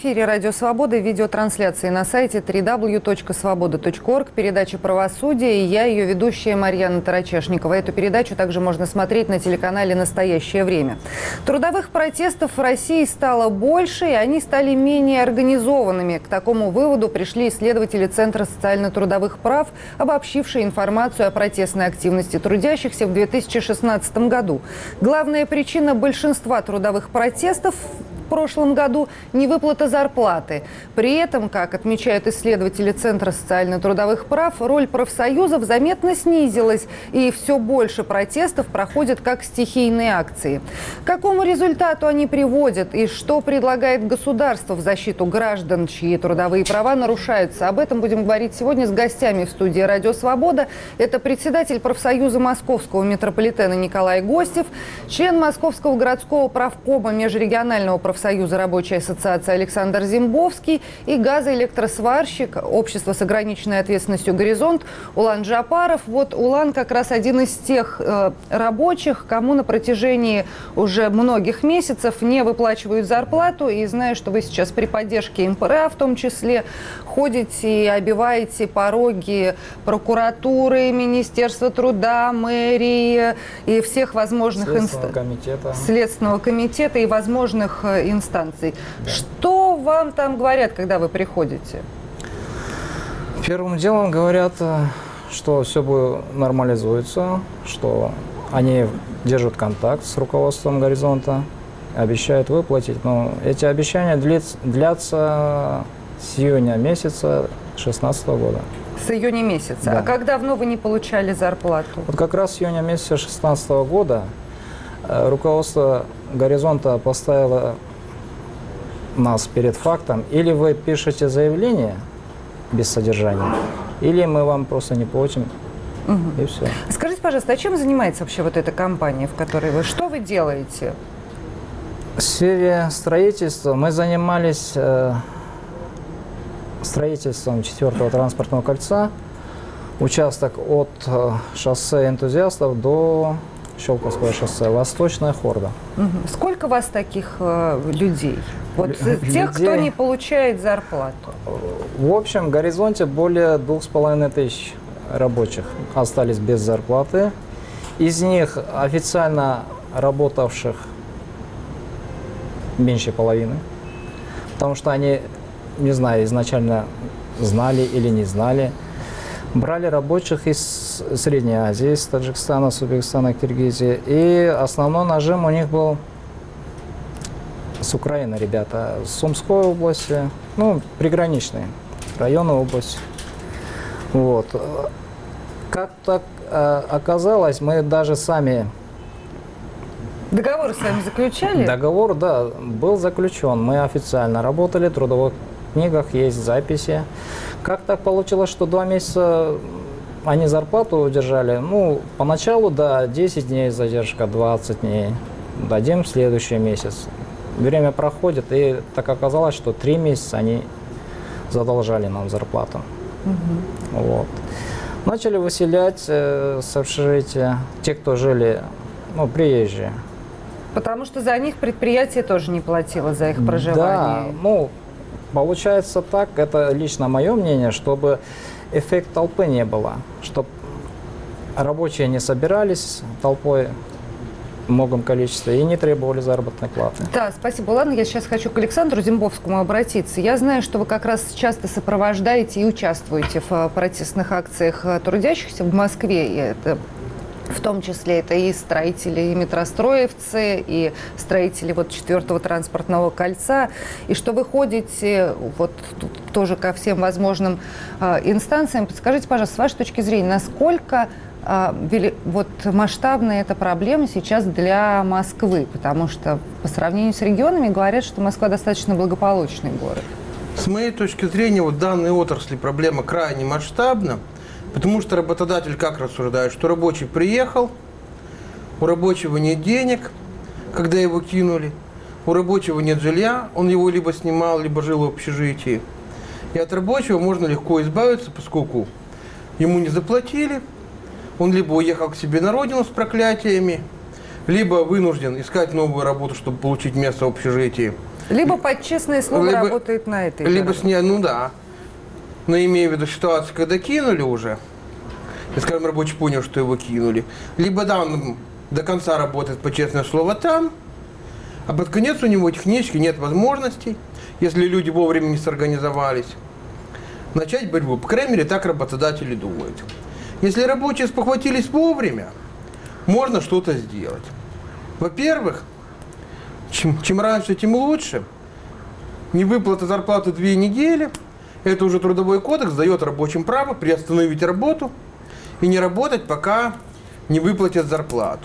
эфире «Радио Свобода» и видеотрансляции на сайте www.svoboda.org, передача «Правосудие», и я, ее ведущая Марьяна Тарачешникова. Эту передачу также можно смотреть на телеканале «Настоящее время». Трудовых протестов в России стало больше, и они стали менее организованными. К такому выводу пришли исследователи Центра социально-трудовых прав, обобщившие информацию о протестной активности трудящихся в 2016 году. Главная причина большинства трудовых протестов в прошлом году – невыплата зарплаты. При этом, как отмечают исследователи Центра социально-трудовых прав, роль профсоюзов заметно снизилась, и все больше протестов проходят как стихийные акции. К какому результату они приводят и что предлагает государство в защиту граждан, чьи трудовые права нарушаются? Об этом будем говорить сегодня с гостями в студии «Радио Свобода». Это председатель профсоюза Московского метрополитена Николай Гостев, член Московского городского правкома межрегионального профсоюза Рабочей ассоциации Александр Зимбовский и газоэлектросварщик общества с ограниченной ответственностью «Горизонт» Улан Джапаров. Вот Улан как раз один из тех рабочих, кому на протяжении уже многих месяцев не выплачивают зарплату. И знаю, что вы сейчас при поддержке МПРА в том числе ходите и обиваете пороги прокуратуры, Министерства труда, мэрии и всех возможных Следственного комитета и возможных инстанций. Что вам там говорят, когда вы приходите? Первым делом говорят, что все нормализуется, что они держат контакт с руководством «Горизонта», обещают выплатить, но эти обещания длятся с июня месяца 2016 года. С июня месяца. Да. А как давно вы не получали зарплату? Вот как раз с июня месяца 2016 года руководство «Горизонта» поставило нас перед фактом: или вы пишете заявление без содержания, или мы вам просто не платим, и все. Скажите, пожалуйста, а чем занимается вообще вот эта компания, в которой вы? Что вы делаете? В сфере строительства мы занимались строительством 4-го транспортного кольца, участок от шоссе Энтузиастов до Щелковского шоссе, Восточная Хорда. Сколько у вас таких людей? Вот тех, кто не получает зарплату. В общем, в «Горизонте» более 2500 рабочих остались без зарплаты. Из них официально работавших меньше половины, потому что они, не знаю, изначально знали или не знали. Брали рабочих из Средней Азии, из Таджикистана, с Узбекистана, Киргизии. И основной нажим у них был с Украины, ребята, с Сумской области, приграничные районы области. Вот. Как так оказалось, мы даже сами... Договор с вами заключали? Договор, да, был заключен. Мы официально работали, в трудовых книгах есть записи. Как так получилось, что 2 месяца они зарплату удержали? Поначалу, да, 10 дней задержка, 20 дней. Дадим в следующий месяц. Время проходит, и так оказалось, что 3 месяца они задолжали нам зарплату. Вот. Начали выселять с общежития те, кто жили, приезжие. Потому что за них предприятие тоже не платило за их проживание. Да, получается так, это лично мое мнение, чтобы эффект толпы не было, чтобы рабочие не собирались толпой в многом количестве и не требовали заработной платы. Да, спасибо. Ладно, я сейчас хочу к Александру Зимбовскому обратиться. Я знаю, что вы как раз часто сопровождаете и участвуете в протестных акциях трудящихся в Москве. И это... В том числе это и строители, и метростроевцы, и строители 4-го транспортного кольца. И что вы ходите тоже ко всем возможным инстанциям. Подскажите, пожалуйста, с вашей точки зрения, насколько масштабная эта проблема сейчас для Москвы? Потому что по сравнению с регионами говорят, что Москва достаточно благополучный город. С моей точки зрения, данной отрасли проблема крайне масштабна. Потому что работодатель как рассуждает, что рабочий приехал, у рабочего нет денег, когда его кинули, у рабочего нет жилья, он его либо снимал, либо жил в общежитии. И от рабочего можно легко избавиться, поскольку ему не заплатили, он либо уехал к себе на родину с проклятиями, либо вынужден искать новую работу, чтобы получить место в общежитии. Либо под честное слово работает на этой либо стороне. ну да. Но имею в виду ситуацию, когда кинули уже, и, скажем, рабочий понял, что его кинули. Либо да, он до конца работает по честное слово там, а под конец у него технически нет возможностей, если люди вовремя не сорганизовались, начать борьбу. По крайней мере, так работодатели думают. Если рабочие спохватились вовремя, можно что-то сделать. Во-первых, чем раньше, тем лучше. Невыплата зарплаты 2 недели. Это уже Трудовой кодекс дает рабочим право приостановить работу и не работать, пока не выплатят зарплату.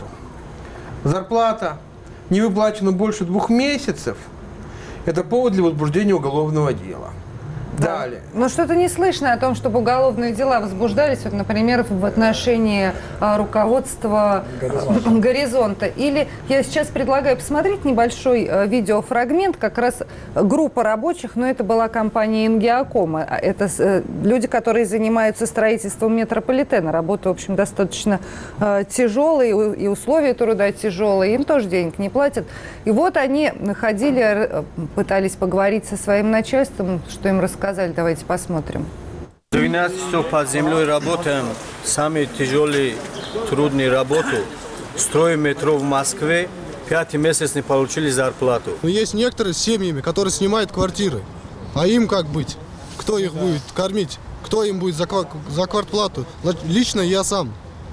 Зарплата не выплачена больше 2 месяцев. Это повод для возбуждения уголовного дела. Да. Далее. Но что-то не слышно о том, чтобы уголовные дела возбуждались, вот, например, в отношении руководства «Горизонта». Или я сейчас предлагаю посмотреть небольшой видеофрагмент, как раз группа рабочих, но это была компания «Ингиаком». Это люди, которые занимаются строительством метрополитена. Работа, в общем, достаточно тяжелая, и условия труда тяжелые, им тоже денег не платят. И вот они ходили, пытались поговорить со своим начальством, что им рассказали. Давайте посмотрим. 12 часов под землей работаем. Самые тяжелые, трудные работы. Строим метро в Москве. 5-й месяц не получили зарплату. Но есть некоторые с семьями, которые снимают квартиры. А им как быть? Кто их будет кормить? Кто им будет за квартплату? Лично я сам.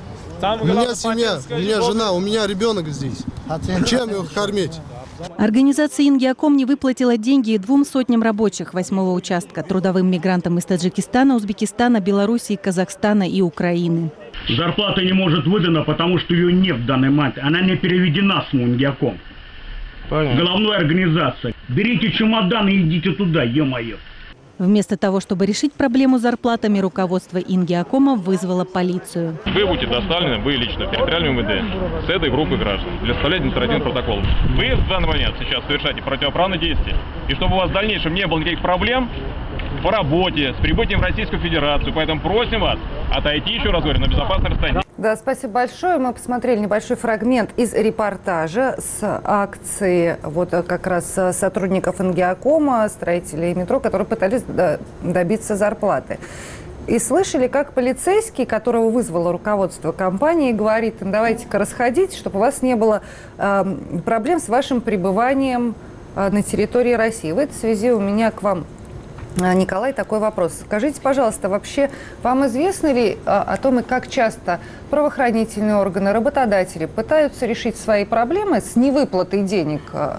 У меня семья, у меня жена, у меня ребенок здесь. Чем их кормить? Организация «Ингиаком» не выплатила деньги 200 рабочих 8-го участка трудовым мигрантам из Таджикистана, Узбекистана, Белоруссии, Казахстана и Украины. Зарплата не может выдана, потому что ее нет в данный момент. Она не переведена с «Ингиаком». Головной организация. Берите чемодан и идите туда, ё-моё. Вместо того, чтобы решить проблему с зарплатами, руководство «Ингиакома» вызвало полицию. Вы будете доставлены, вы лично, в территориальный МВД с этой группой граждан для составления административных протоколов. Вы в данный момент сейчас совершаете противоправные действия. И чтобы у вас в дальнейшем не было никаких проблем по работе, с прибытием в Российскую Федерацию. Поэтому просим вас отойти, еще раз говорю, на безопасное расстояние. Да, спасибо большое. Мы посмотрели небольшой фрагмент из репортажа с акции вот как раз сотрудников «Ингиакома», строителей метро, которые пытались добиться зарплаты. И слышали, как полицейский, которого вызвало руководство компании, говорит им: давайте-ка расходитесь, чтобы у вас не было проблем с вашим пребыванием на территории России. В этой связи у меня к вам, Николай, такой вопрос. Скажите, пожалуйста, вообще вам известно ли о том, и как часто правоохранительные органы, работодатели пытаются решить свои проблемы с невыплатой денег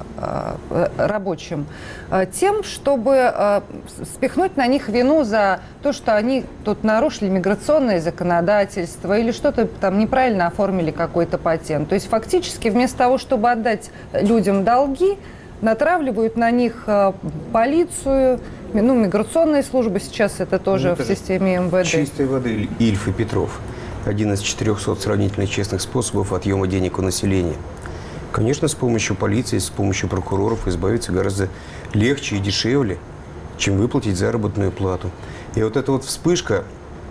рабочим тем, чтобы спихнуть на них вину за то, что они тут нарушили миграционное законодательство или что-то там неправильно оформили какой-то патент? То есть фактически вместо того, чтобы отдать людям долги, натравливают на них полицию, миграционные службы сейчас это тоже в системе МВД. Чистой воды Ильф и Петров. Один из 400 сравнительно честных способов отъема денег у населения. Конечно, с помощью полиции, с помощью прокуроров избавиться гораздо легче и дешевле, чем выплатить заработную плату. И вот эта вот вспышка,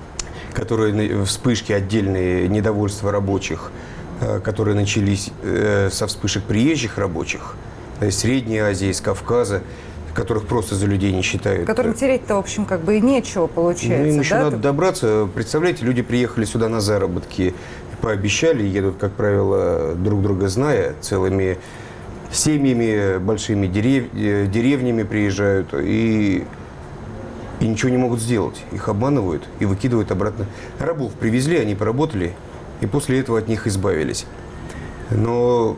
вспышки отдельные недовольства рабочих, которые начались со вспышек приезжих рабочих, из Средней Азии, из Кавказа, которых просто за людей не считают. Которым тереть-то, в общем, как бы и нечего получается. Ну, им еще да? надо добраться. Представляете, люди приехали сюда на заработки, пообещали, едут, как правило, друг друга зная, целыми семьями, большими деревнями приезжают и ничего не могут сделать. Их обманывают и выкидывают обратно. Рабов привезли, они поработали, и после этого от них избавились. Но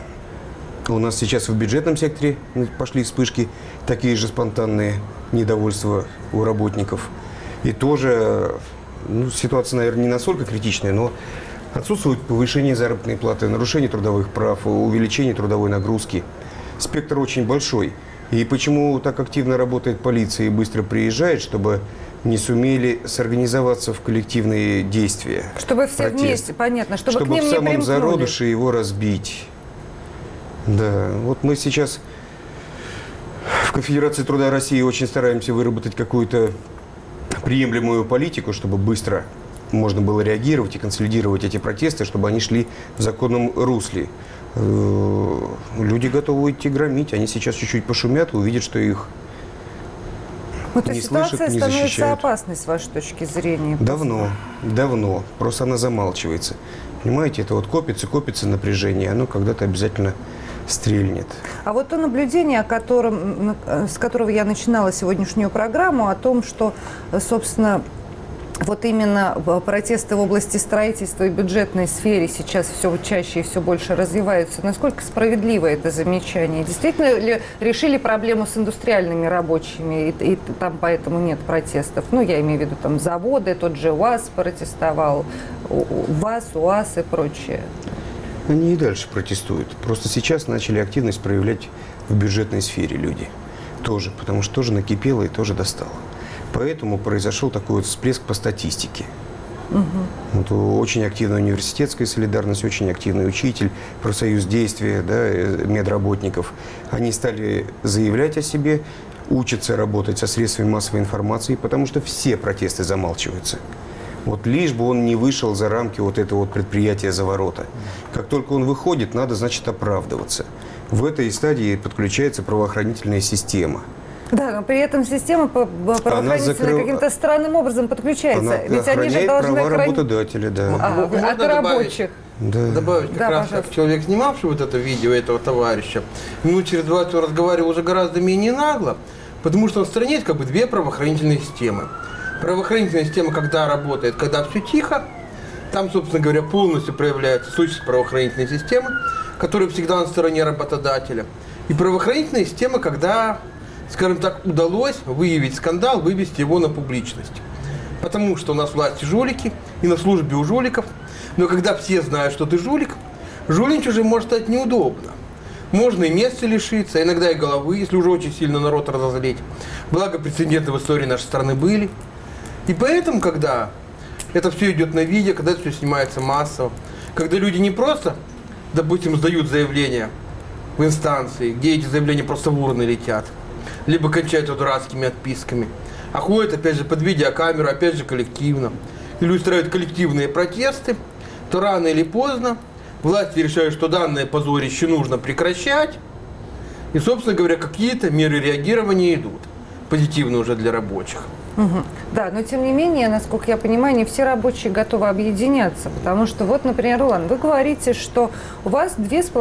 у нас сейчас в бюджетном секторе пошли вспышки, такие же спонтанные недовольства у работников. И тоже ситуация, наверное, не настолько критичная, но отсутствует повышение заработной платы, нарушение трудовых прав, увеличение трудовой нагрузки. Спектр очень большой. И почему так активно работает полиция и быстро приезжает, чтобы не сумели сорганизоваться в коллективные действия. Чтобы все вместе, понятно, чтобы к ним в не самом примкнули. зародыше его разбить. Да, вот мы сейчас в Конфедерации труда России очень стараемся выработать какую-то приемлемую политику, чтобы быстро можно было реагировать и консолидировать эти протесты, чтобы они шли в законном русле. Люди готовы идти громить, они сейчас чуть-чуть пошумят и увидят, что их не слышат, ситуация не становится защищают. опасной, с вашей точки зрения? Давно. Просто она замалчивается. Понимаете, это вот копится напряжение, оно когда-то обязательно стрельнет. А вот то наблюдение, с которого я начинала сегодняшнюю программу, о том, что, собственно, вот именно протесты в области строительства и бюджетной сфере сейчас все чаще и все больше развиваются. Насколько справедливо это замечание? Действительно ли решили проблему с индустриальными рабочими, и там поэтому нет протестов? Ну, я имею в виду там заводы, тот же УАЗ протестовал, УАЗ и прочее. Они и дальше протестуют. Просто сейчас начали активность проявлять в бюджетной сфере люди. Тоже, потому что тоже накипело и тоже достало. Поэтому произошел такой вот всплеск по статистике. Вот очень активная университетская солидарность, очень активный учитель, профсоюз действия, да, медработников. Они стали заявлять о себе, учатся работать со средствами массовой информации, потому что все протесты замалчиваются. Вот лишь бы он не вышел за рамки вот этого вот предприятия за ворота. Как только он выходит, надо, значит, оправдываться. В этой стадии подключается правоохранительная система. Да, но при этом система правоохранительная каким-то странным образом подключается. Она Ведь они же должны права работодателя, да. От рабочих. Добавить, как раз как человек, снимавший вот это видео этого товарища, минут через 20 он разговаривал уже гораздо менее нагло, потому что в стране есть как бы две правоохранительные системы. Правоохранительная система, когда работает, когда все тихо, там, собственно говоря, полностью проявляется сущность правоохранительной системы, которая всегда на стороне работодателя. И правоохранительная система, когда, скажем так, удалось выявить скандал, вывести его на публичность. Потому что у нас власти жулики, и на службе у жуликов. Но когда все знают, что ты жулик, жульничать уже может стать неудобно. Можно и места лишиться, иногда и головы, если уже очень сильно народ разозлить. Благо, прецеденты в истории нашей страны были. И поэтому, когда это все идет на видео, когда это все снимается массово, когда люди не просто, допустим, сдают заявления в инстанции, где эти заявления просто в урны летят, либо кончаются дурацкими отписками, а ходят, опять же, под видеокамеру, опять же, коллективно, или устраивают коллективные протесты, то рано или поздно власти решают, что данное позорище нужно прекращать, и, собственно говоря, какие-то меры реагирования идут, позитивные уже для рабочих. Да, но тем не менее, насколько я понимаю, не все рабочие готовы объединяться, потому что вот, например, Рулан, вы говорите, что у вас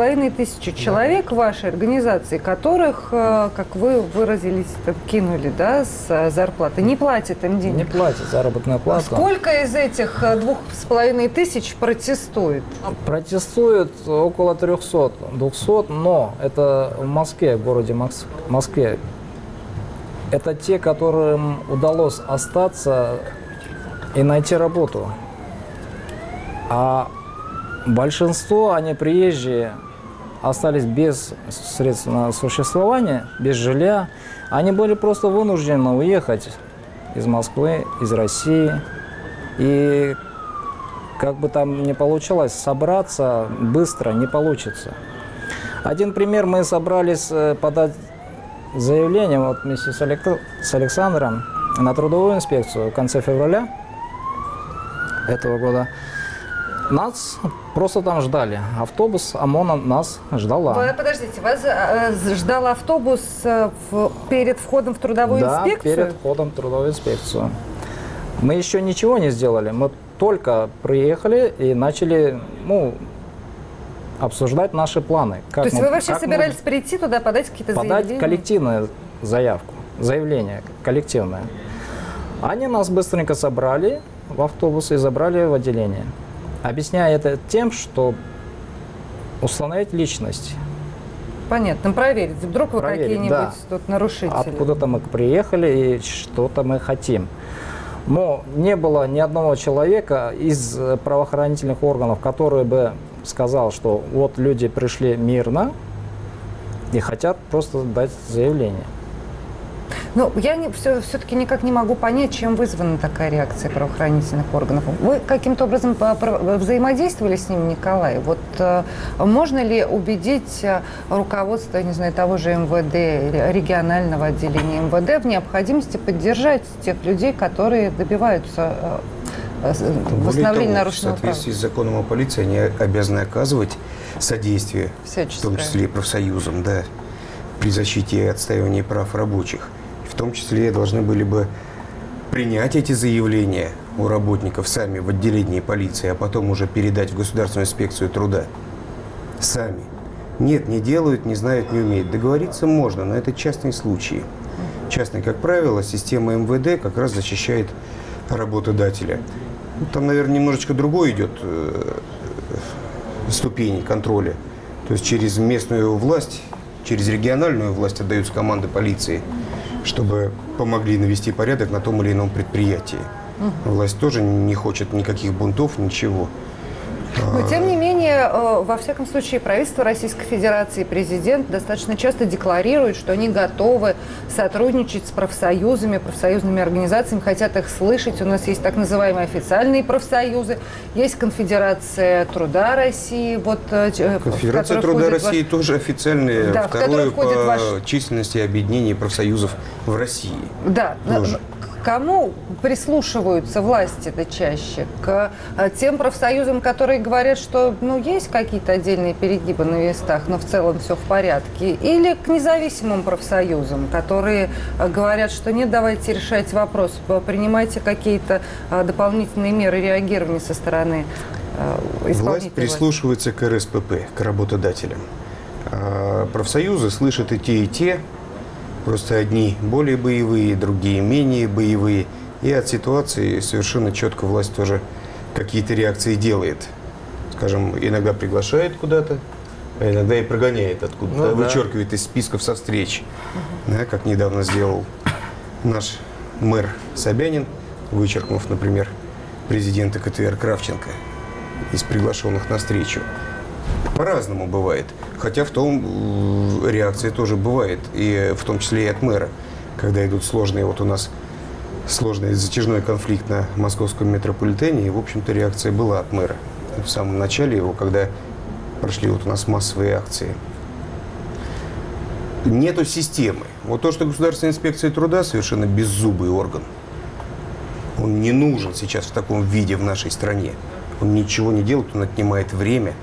2500 человек в вашей организации, которых, как вы выразились, кинули, да, с зарплаты, не платят им денег. Не платят заработную плату. Сколько из этих 2500 протестует? Протестует около 300, 200, но это в Москве, в городе Москве. Это те, которым удалось остаться и найти работу. А большинство, они приезжие, остались без средств на существование, без жилья. Они были просто вынуждены уехать из Москвы, из России. И как бы там ни получилось, собраться быстро не получится. Один пример: мы собрались подать заявление вот вместе с Александром на трудовую инспекцию в конце февраля этого года. Нас просто там ждали. Автобус ОМОНа нас ждала. Вы, подождите, вас ждал автобус перед входом в трудовую инспекцию? Да, перед входом в трудовую инспекцию. Мы еще ничего не сделали. Мы только приехали и начали, обсуждать наши планы. То есть вы вообще собирались прийти туда, подать какие-то заявления? Подать коллективную заявление коллективное. Они нас быстренько собрали в автобус и забрали в отделение. Объясняя это тем, что установить личность. Понятно, проверить. Вдруг вы какие-нибудь тут нарушители. Откуда-то мы приехали и что-то мы хотим. Но не было ни одного человека из правоохранительных органов, который бы сказал, что вот люди пришли мирно и хотят просто дать заявление. Я все-таки никак не могу понять, чем вызвана такая реакция правоохранительных органов. Вы каким-то образом взаимодействовали с ними, Николай? Вот можно ли убедить руководство, я не знаю, того же МВД, регионального отделения МВД в необходимости поддержать тех людей, которые добиваются восстановления в нарушенного права. соответствии с законом о полиции они обязаны оказывать содействие, в том числе и профсоюзам, да, при защите и отстаивании прав рабочих. В том числе должны были бы принять эти заявления у работников сами в отделении полиции, а потом уже передать в Государственную инспекцию труда. Сами. Нет, не делают, не знают, не умеют. Договориться можно, но это частные случаи. Частные, как правило, система МВД как раз защищает работодателя. Там, наверное, немножечко другой идет ступень контроля. То есть через местную власть, через региональную власть отдаются команды полиции, чтобы помогли навести порядок на том или ином предприятии. Власть тоже не хочет никаких бунтов, ничего. Но, тем не менее, во всяком случае, правительство Российской Федерации, президент достаточно часто декларируют, что они готовы сотрудничать с профсоюзами, профсоюзными организациями, хотят их слышать. У нас есть так называемые официальные профсоюзы, есть Конфедерация труда России. Вот, Конфедерация труда России тоже официальная, да, второе по численности объединение профсоюзов в России. Да, тоже. К кому прислушиваются власти-то чаще? К тем профсоюзам, которые говорят, что есть какие-то отдельные перегибы на местах, но в целом все в порядке? Или к независимым профсоюзам, которые говорят, что нет, давайте решать вопрос, принимайте какие-то дополнительные меры реагирования со стороны исполнительной власти? Власть прислушивается к РСПП, к работодателям. Профсоюзы слышат и те, просто одни более боевые, другие менее боевые. И от ситуации совершенно четко власть тоже какие-то реакции делает. Скажем, иногда приглашает куда-то, а иногда и прогоняет откуда-то, вычеркивает из списков со встреч. Да, как недавно сделал наш мэр Собянин, вычеркнув, например, президента КТР Кравченко из приглашенных на встречу. По-разному бывает. Хотя в том реакция тоже бывает. И в том числе и от мэра. Когда идут сложные, вот у нас сложный затяжной конфликт на московском метрополитене. И, в общем-то, реакция была от мэра. В самом начале его, когда прошли вот у нас массовые акции. Нету системы. Вот то, что Государственная инспекция труда совершенно беззубый орган. Он не нужен сейчас в таком виде в нашей стране. Он ничего не делает, он отнимает время.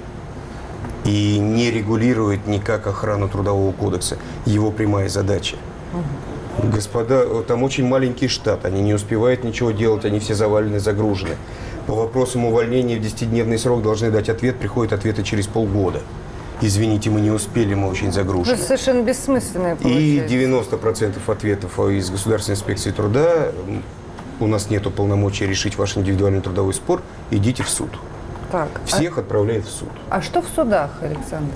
И не регулирует никак охрану Трудового кодекса. Его прямая задача. Господа, там очень маленький штат, они не успевают ничего делать, они все завалены, загружены. По вопросам увольнения в 10-дневный срок должны дать ответ, приходят ответы через полгода. Извините, мы не успели, мы очень загружены. Это совершенно бессмысленное получается. И 90% ответов из Государственной инспекции труда: у нас нет полномочий решить ваш индивидуальный трудовой спор, идите в суд. Так, всех отправляют в суд. А что в судах, Александр?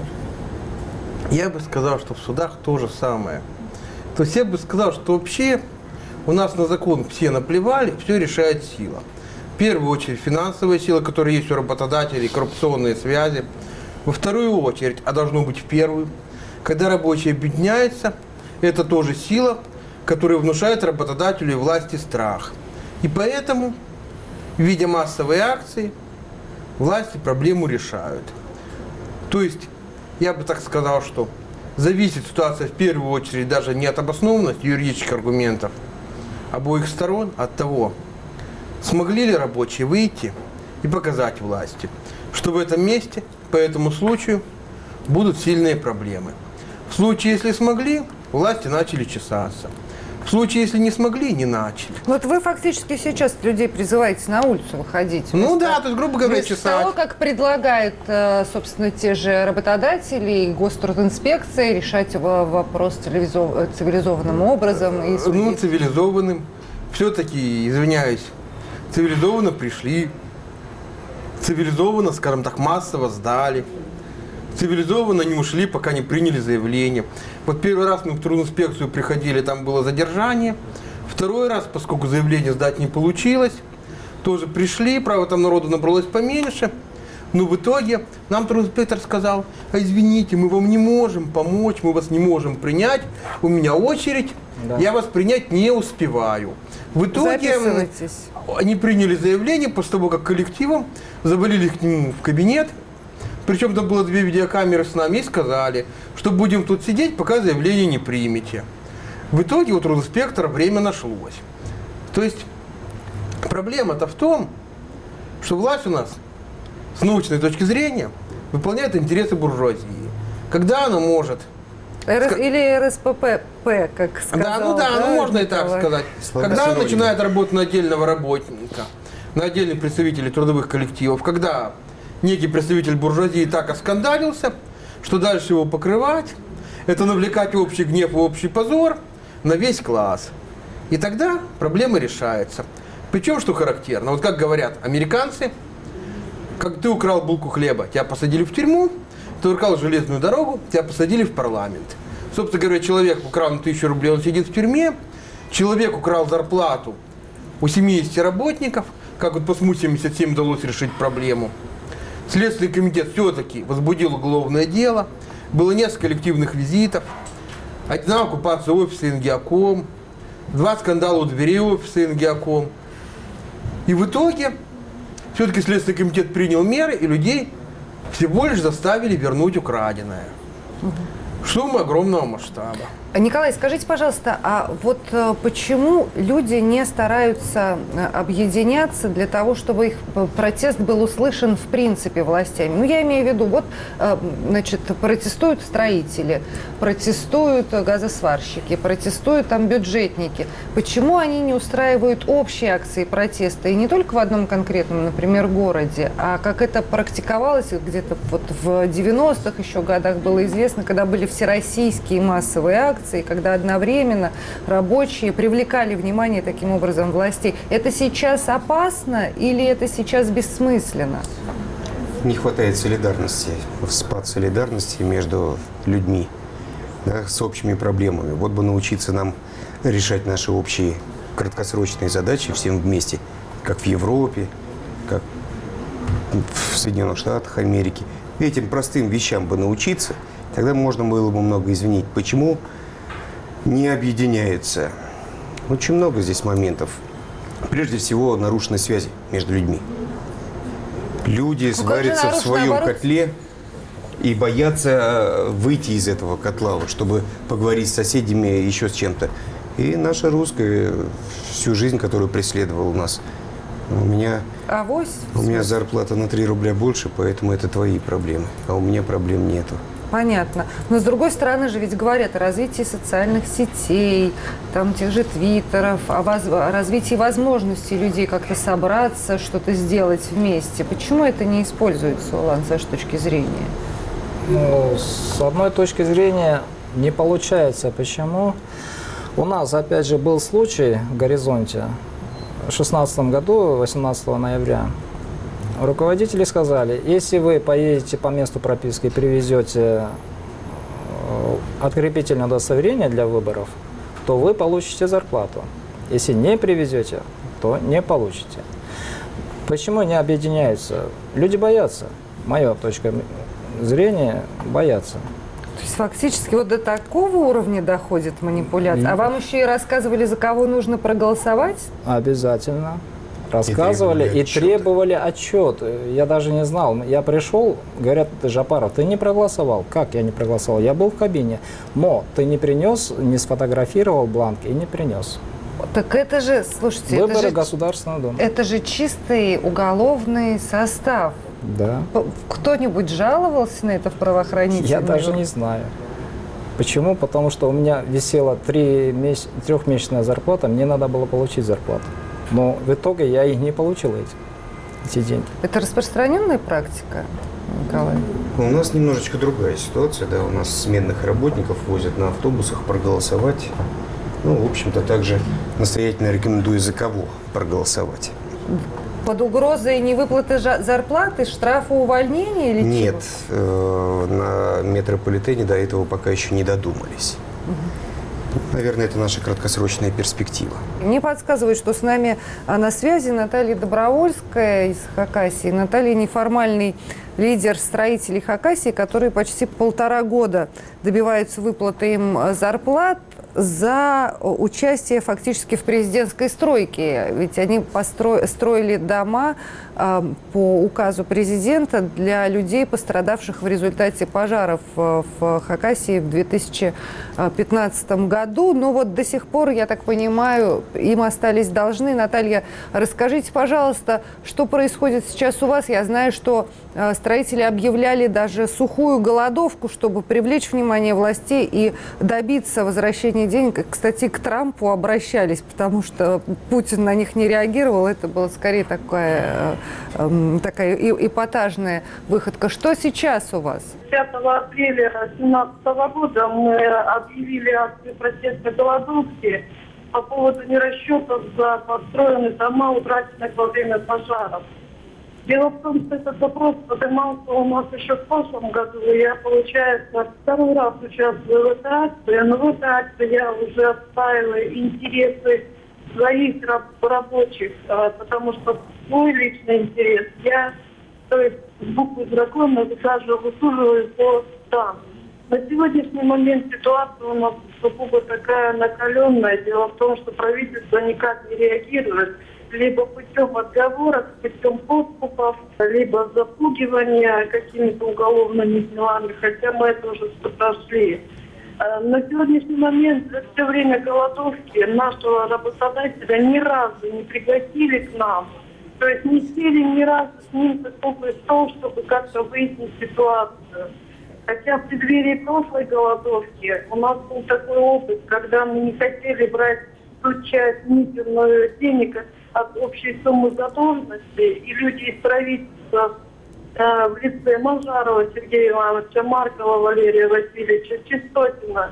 Я бы сказал, что в судах то же самое. То есть я бы сказал, что вообще у нас на закон все наплевали, все решает сила. В первую очередь финансовая сила, которая есть у работодателей, коррупционные связи. Во вторую очередь, а должно быть в первую, когда рабочие объединяются, это тоже сила, которая внушает работодателю и власти страх. И поэтому, видя массовые акции, власти проблему решают. То есть, я бы так сказал, что зависит ситуация в первую очередь даже не от обоснованности юридических аргументов обоих сторон, а от того, смогли ли рабочие выйти и показать власти, что в этом месте, по этому случаю, будут сильные проблемы. В случае, если смогли, власти начали чесаться. В случае, если не смогли, не начали. Вот вы фактически сейчас людей призываете на улицу выходить. Ну да, то есть, грубо говоря, вместо чесать. того, как предлагают, собственно, те же работодатели и Гострудинспекция решать вопрос цивилизованным образом. И цивилизованным. Все-таки, извиняюсь, цивилизованно пришли, цивилизованно, скажем так, массово сдали. Цивилизованно не ушли, пока не приняли заявление. Вот первый раз мы в трудинспекцию приходили, там было задержание. Второй раз, поскольку заявление сдать не получилось, тоже пришли, правда, там народу набралось поменьше. Но в итоге нам трудинспектор сказал: а извините, мы вам не можем помочь, мы вас не можем принять, у меня очередь, я вас принять не успеваю. В итоге они приняли заявление после того, как коллективом завалили к нему в кабинет. Причем там было 2 видеокамеры с нами и сказали, что будем тут сидеть, пока заявление не примете. В итоге у трудинспектора время нашлось. То есть проблема-то в том, что власть у нас с научной точки зрения выполняет интересы буржуазии. Когда она может... Или РСПП, как сказал. Можно и так сказать. Когда она начинает работать на отдельного работника, на отдельных представителей трудовых коллективов, когда некий представитель буржуазии так оскандалился, что дальше его покрывать, это навлекать общий гнев и общий позор на весь класс. И тогда проблема решается. Причем, что характерно, вот как говорят американцы, как ты украл булку хлеба, тебя посадили в тюрьму, ты украл железную дорогу, тебя посадили в парламент. Собственно говоря, человек украл на 1000 рублей, он сидит в тюрьме, человек украл зарплату у 70 работников, как вот по СМУ-77 удалось решить проблему. Следственный комитет все-таки возбудил уголовное дело, было несколько коллективных визитов, одна оккупация офиса Ингиаком, 2 скандала у дверей офиса Ингиаком. И в итоге все-таки Следственный комитет принял меры, и людей всего лишь заставили вернуть украденное. Сумма огромного масштаба. Николай, скажите, пожалуйста, а вот почему люди не стараются объединяться для того, чтобы их протест был услышан в принципе властями? Ну, я имею в виду, вот, значит, протестуют строители, протестуют газосварщики, протестуют там бюджетники. Почему они не устраивают общие акции протеста? И не только в одном конкретном, например, городе, а как это практиковалось где-то вот в 90-х еще годах было известно, когда были всероссийские массовые акции, когда одновременно рабочие привлекали внимание таким образом властей. Это сейчас опасно или это сейчас бессмысленно? Не хватает солидарности, спад солидарности между людьми, да, с общими проблемами. Вот бы научиться нам решать наши общие краткосрочные задачи всем вместе, как в Европе, как в Соединенных Штатах Америки. Этим простым вещам бы научиться, тогда можно было бы много извинить. Почему не объединяются? Очень много здесь моментов. Прежде всего, нарушены связи между людьми. Люди сварятся в своем котле и боятся выйти из этого котла, чтобы поговорить с соседями, еще с чем-то. И наша русская всю жизнь, которую преследовала нас. У меня зарплата на 3 рубля больше, поэтому это твои проблемы. А у меня проблем нету. Понятно. Но, с другой стороны же, ведь говорят о развитии социальных сетей, там, тех же твиттеров, о развитии возможностей людей как-то собраться, что-то сделать вместе. Почему это не используется, Улан, с вашей точки зрения? Ну, с одной точки зрения, не получается. Почему? У нас, опять же, был случай в «Горизонте» в 2016 году, 18 ноября. Руководители сказали, если вы поедете по месту прописки и привезете открепительное удостоверение для выборов, то вы получите зарплату. Если не привезете, то не получите. Почему не объединяются? Люди боятся. Моя точка зрения, боятся. То есть фактически вот до такого уровня доходит манипуляция. А вам еще и рассказывали, за кого нужно проголосовать? Обязательно. Рассказывали и требовали отчет. Я даже не знал. Я пришел, говорят, Жапаров, ты не проголосовал. Как я не проголосовал? Я был в кабине. Но ты не принес, не сфотографировал бланк и не принес. Так это же, слушайте, выборы Государственного Дома. Это же чистый уголовный состав. Да. Кто-нибудь жаловался на это в правоохранительные? Я даже не знаю. Почему? Потому что у меня висела 3-месячная зарплата, мне надо было получить зарплату. Но в итоге я их не получил, эти деньги. Это распространенная практика, Николай? У нас немножечко другая ситуация. Да? У нас сменных работников возят на автобусах проголосовать. Ну, в общем-то, также настоятельно рекомендую за кого проголосовать. Под угрозой невыплаты зарплаты, штрафа, увольнения или Нет, чего? На метрополитене до этого пока еще не додумались. Наверное, это наша краткосрочная перспектива. Мне подсказывают, что с нами на связи Наталья Добровольская из Хакасии. Наталья, неформальный лидер строителей Хакасии, которые почти 1,5 года добиваются выплаты им зарплат за участие фактически в президентской стройке. Ведь они строили дома по указу президента для людей, пострадавших в результате пожаров в Хакасии в 2015 году. Но вот до сих пор, я так понимаю, им остались должны. Наталья, расскажите, пожалуйста, что происходит сейчас у вас? Я знаю, что строители объявляли даже сухую голодовку, чтобы привлечь внимание властей и добиться возвращения денег. Кстати, к Трампу обращались, потому что Путин на них не реагировал. Это была скорее такая эпатажная выходка. Что сейчас у вас? 5 апреля 2017 года мы объявили акцию протестной голодовки по поводу нерасчетов за построенные дома, утраченных во время пожаров. Дело в том, что этот вопрос поднимался у нас еще в прошлом году. Я, получается, 2-й раз участвую в этой акции, но в этой акции я уже отстаиваю интересы своих рабочих, потому что свой личный интерес я, то есть буквы закона, даже высуживаю по там. На сегодняшний момент ситуация у нас сугубо такая накаленная. Дело в том, что правительство никак не реагирует. Либо путем отговорок, путем подкупов, либо запугивания какими-то уголовными делами, хотя мы это уже прошли. На сегодняшний момент, за все время голодовки, нашего работодателя ни разу не пригласили к нам. То есть не сели ни разу с ним за круглый стол, чтобы как-то выяснить ситуацию. Хотя в преддверии прошлой голодовки у нас был такой опыт, когда мы не хотели брать ту часть мизерную денег от общей суммы задолженности, и люди из правительства в лице Мажарова Сергея Ивановича, Маркова Валерия Васильевича, Чистотина,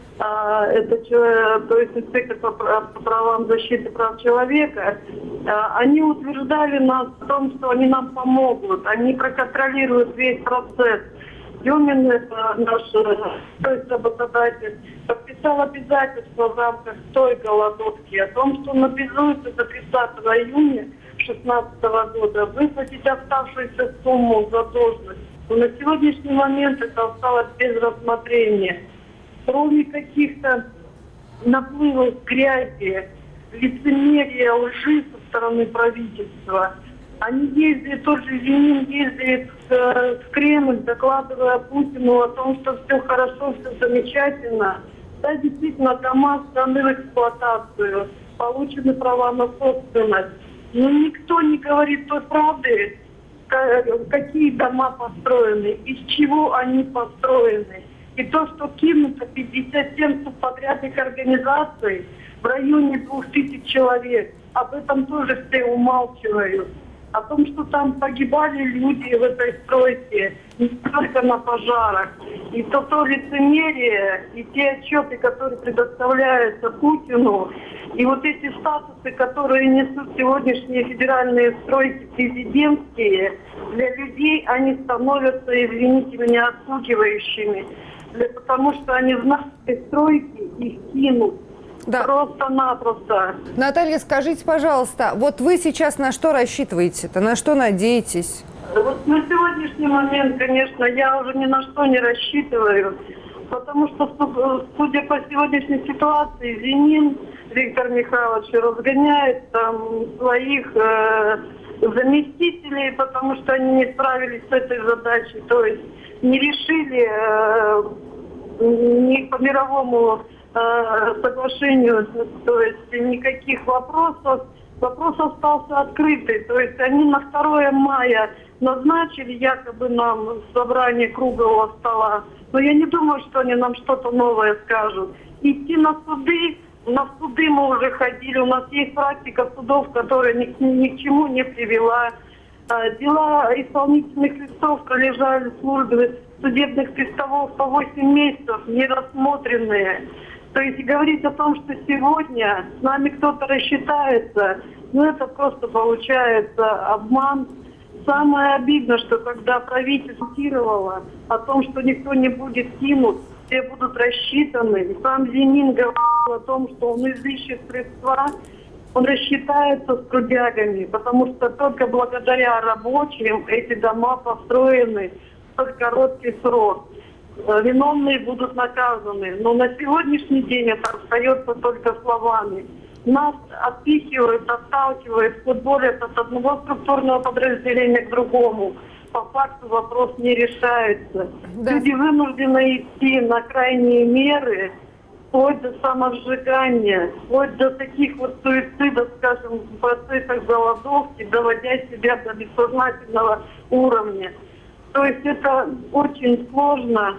это то есть инспектор по правам защиты прав человека, они утверждали нас в том, что они нам помогут, они проконтролируют весь процесс. Юмин, это наш, то есть работодатель, подписал обязательства в рамках той голодовки о том, что он обязуется до 30 июня 2016 года выплатить оставшуюся сумму задолженности. Но на сегодняшний момент это осталось без рассмотрения. Кроме каких-то наплывов грязи, лицемерия, лжи со стороны правительства, они ездят, тот же Зенин ездит в Кремль, докладывая Путину о том, что все хорошо, все замечательно. Да, действительно, дома сданы в эксплуатацию, получены права на собственность. Но никто не говорит той правды, какие дома построены, из чего они построены. И то, что кинуто 57 субподрядных организаций в районе 2000 человек, об этом тоже все умалчивают. О том, что там погибали люди в этой стройке, не только на пожарах. И то лицемерие, и те отчеты, которые предоставляются Путину, и вот эти статусы, которые несут сегодняшние федеральные стройки президентские, для людей они становятся, извините меня, отпугивающими. Потому что они знают, что стройки их кинут. Да. Просто-напросто. Наталья, скажите, пожалуйста, вот вы сейчас на что рассчитываете-то, на что надеетесь? Вот на сегодняшний момент, конечно, я уже ни на что не рассчитываю, потому что, судя по сегодняшней ситуации, Зенин Виктор Михайлович разгоняет там своих заместителей, потому что они не справились с этой задачей, то есть не решили ни по мировому соглашению, то есть никаких вопросов. Вопрос остался открытый. То есть они на 2 мая назначили якобы нам собрание круглого стола. Но я не думаю, что они нам что-то новое скажут. Идти на суды мы уже ходили. У нас есть практика судов, которая ни к чему не привела. Дела исполнительных листов пролежали в службе судебных приставов по 8 месяцев, не рассмотренные. То есть говорить о том, что сегодня с нами кто-то рассчитается, это просто получается обман. Самое обидное, что когда правительство цитировало о том, что никто не будет кинут, все будут рассчитаны. И сам Зенин говорил о том, что он изыщет средства Он рассчитается с трудягами, потому что только благодаря рабочим эти дома построены в столь короткий срок. Виновные будут наказаны. Но на сегодняшний день это остается только словами. Нас отпихивают, отталкивают, футболят от одного структурного подразделения к другому. По факту вопрос не решается. Да. Люди вынуждены идти на крайние меры, вплоть до самосжигания, вплоть до таких вот суицидов, скажем, в процессах голодовки, доводя себя до бессознательного уровня. То есть это очень сложно.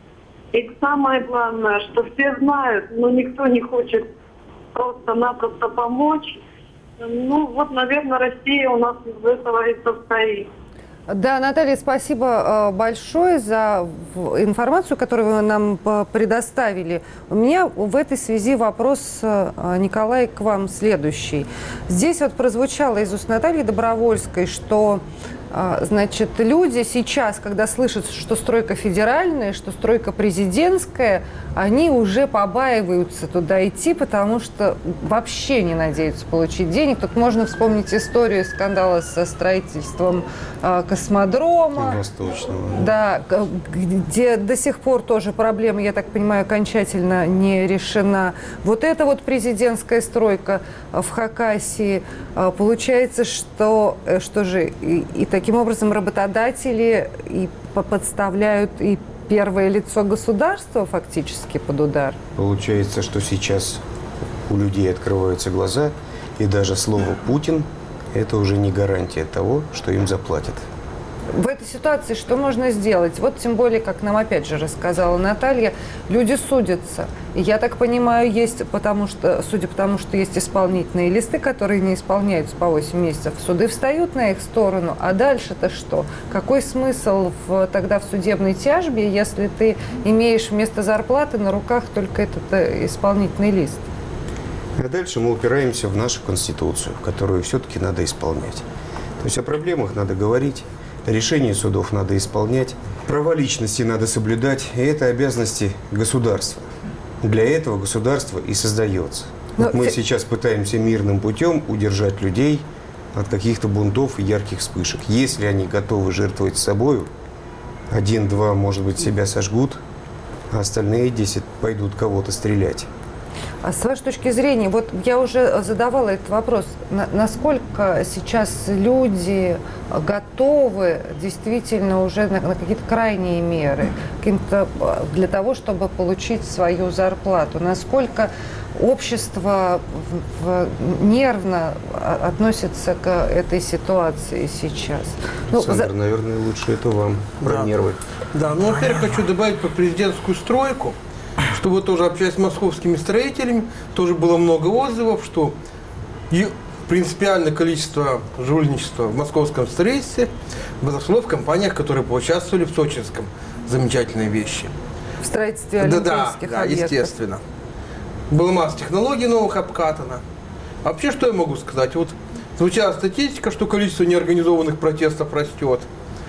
И самое главное, что все знают, но никто не хочет просто-напросто помочь. Ну вот, наверное, Россия у нас из этого и состоит. Да, Наталья, спасибо большое за информацию, которую вы нам предоставили. У меня в этой связи вопрос, Николай, к вам следующий. Здесь вот прозвучало из уст Натальи Добровольской, что значит, люди сейчас, когда слышат, что стройка федеральная, что стройка президентская, они уже побаиваются туда идти, потому что вообще не надеются получить денег. Тут можно вспомнить историю скандала со строительством космодрома. Восточного. Да, где до сих пор тоже проблема, я так понимаю, окончательно не решена. Вот эта вот президентская стройка в Хакасии. Получается, что же и таким образом работодатели и подставляют и первое лицо государства фактически под удар. Получается, что сейчас у людей открываются глаза, и даже слово «Путин» – это уже не гарантия того, что им заплатят. В этой ситуации что можно сделать? Вот тем более, как нам опять же рассказала Наталья, люди судятся. И я так понимаю, есть, судя по тому, что есть исполнительные листы, которые не исполняются по 8 месяцев, суды встают на их сторону, а дальше-то что? Какой смысл тогда в судебной тяжбе, если ты имеешь вместо зарплаты на руках только этот исполнительный лист? А дальше мы упираемся в нашу Конституцию, которую все-таки надо исполнять. То есть о проблемах надо говорить. Решения судов надо исполнять, права личности надо соблюдать, и это обязанности государства. Для этого государство и создается. Вот мы сейчас пытаемся мирным путем удержать людей от каких-то бунтов и ярких вспышек. Если они готовы жертвовать собою, 1-2, может быть, себя сожгут, а остальные 10 пойдут кого-то стрелять. А с вашей точки зрения, вот я уже задавала этот вопрос, насколько сейчас люди готовы действительно уже на какие-то крайние меры для того, чтобы получить свою зарплату? Насколько общество нервно относится к этой ситуации сейчас? Александр, наверное, лучше это вам про нервы. Да, ну, во-первых, хочу добавить про президентскую стройку, что вот тоже общаясь с московскими строителями, тоже было много отзывов, что принципиальное количество жульничества в московском строительстве возросло в компаниях, которые поучаствовали в сочинском. Замечательные вещи. В строительстве олимпийских объектов. Естественно. Была масса технологий новых обкатана. А вообще, что я могу сказать? Вот звучала статистика, что количество неорганизованных протестов растет.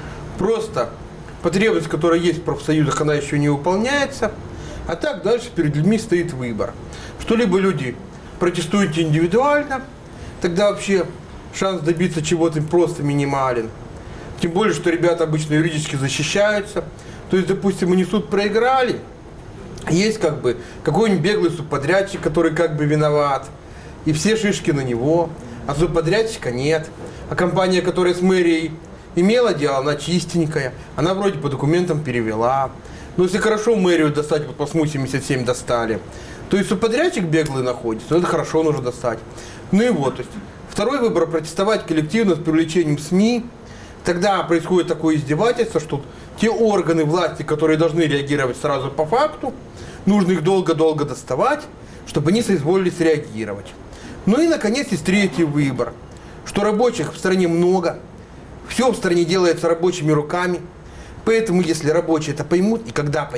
Просто потребность, которая есть в профсоюзах, она еще не выполняется. А так дальше перед людьми стоит выбор. Что либо люди протестуют индивидуально, тогда вообще шанс добиться чего-то просто минимален. Тем более, что ребята обычно юридически защищаются. То есть, допустим, они суд проиграли, есть как бы какой-нибудь беглый субподрядчик, который как бы виноват, и все шишки на него, а субподрядчика нет. А компания, которая с мэрией имела дело, она чистенькая, она вроде по документам перевела. Но если хорошо мэрию достать, вот по СМУ-77 достали, то есть субподрядчик беглый находится, но это хорошо нужно достать. Ну и вот, то есть второй выбор – протестовать коллективно с привлечением СМИ. Тогда происходит такое издевательство, что те органы власти, которые должны реагировать сразу по факту, нужно их долго-долго доставать, чтобы они соизволили среагировать. Ну и, наконец, есть третий выбор, что рабочих в стране много, все в стране делается рабочими руками. Поэтому, если рабочие это поймут, и когда